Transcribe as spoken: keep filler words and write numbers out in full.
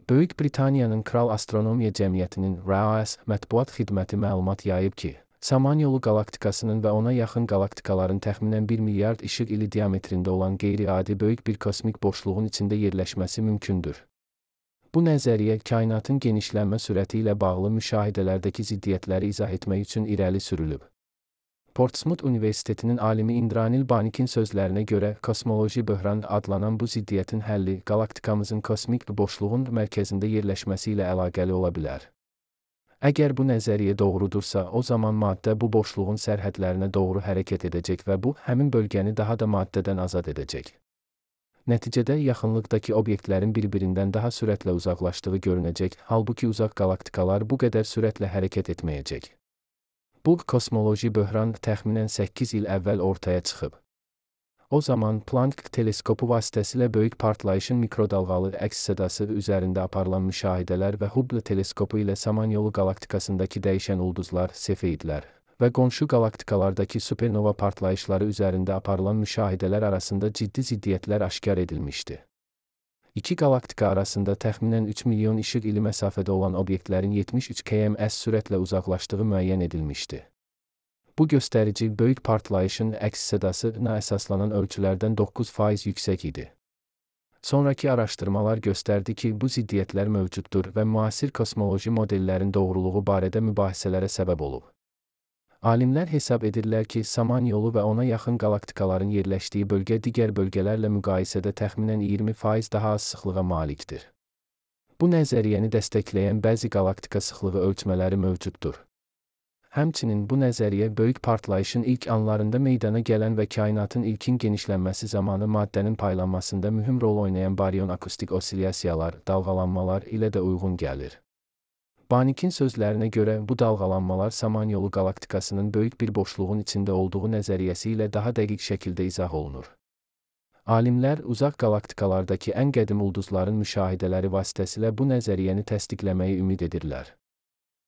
Böyük Britaniyanın Kral Astronomiya Cəmiyyətinin R A S mətbuat xidməti məlumat yayıb ki, Samanyolu qalaktikasının və ona yaxın qalaktikaların təxminən bir milyard işıq ili diametrində olan qeyri-adi böyük bir kosmik boşluğun içində yerləşməsi mümkündür. Bu nəzəriyyə kainatın genişlənmə sürəti ilə bağlı müşahidələrdəki ziddiyyətləri izah etmək üçün irəli sürülüb. Portsmouth Universitetinin alimi Indranil Banik'in sözlərinə görə, kosmoloji böhran adlanan bu ziddiyyətin həlli qalaktikamızın kosmik boşluğun mərkəzində yerləşməsi ilə əlaqəli ola bilər. Əgər bu nəzəriyyə doğrudursa, o zaman maddə bu boşluğun sərhədlərinə doğru hərəkət edəcək və bu, həmin bölgəni daha da maddədən azad edəcək. Nəticədə yaxınlıqdakı obyektlərin bir-birindən daha sürətlə uzaqlaşdığı görünəcək, halbuki uzaq qalaktikalar bu qədər sürətlə hərəkət etməyəcək. Bu kosmoloji böhran təxminən səkkiz il əvvəl ortaya çıxıb. O zaman Planck teleskopu vasitəsilə böyük partlayışın mikrodalğalı əks sədası üzərində aparılan müşahidələr və Hubble teleskopu ilə Samanyolu qalaktikasındakı dəyişən ulduzlar, sefeidlər və qonşu qalaktikalardakı supernova partlayışları üzərində aparılan müşahidələr arasında ciddi ziddiyyətlər aşkar edilmişdi. İki qalaktika arasında təxminən üç milyon işıq ili məsafədə olan obyektlərin yetmiş üç kilometr sürətlə uzaqlaşdığı müəyyən edilmişdi. Bu göstərici böyük partlayışın əks sədasına əsaslanan ölçülərdən doqquz faiz yüksək idi. Sonrakı araşdırmalar göstərdi ki, bu ziddiyyətlər mövcuddur və müasir kosmoloji modellərin doğruluğu barədə mübahisələrə səbəb olub. Alimlər hesab edirlər ki, Samanyolu və ona yaxın qalaktikaların yerləşdiyi bölgə digər bölgələrlə müqayisədə təxminən iyirmi faiz daha az sıxlığa malikdir. Bu nəzəriyyəni dəstəkləyən bəzi qalaktika sıxlığı ölçmələri mövcuddur. Həmçinin bu nəzəriyyə böyük partlayışın ilk anlarında meydana gələn və kainatın ilkin genişlənməsi zamanı maddənin paylanmasında mühüm rol oynayan baryon akustik osilyasiyalar, dalğalanmalar ilə də uyğun gəlir. Banik'in sözlərinə görə, bu dalğalanmalar Samanyolu qalaktikasının böyük bir boşluğun içində olduğu nəzəriyyəsi ilə daha dəqiq şəkildə izah olunur. Alimlər uzaq qalaktikalardakı ən qədim ulduzların müşahidələri vasitəsilə bu nəzəriyyəni təsdiqləməyi ümid edirlər.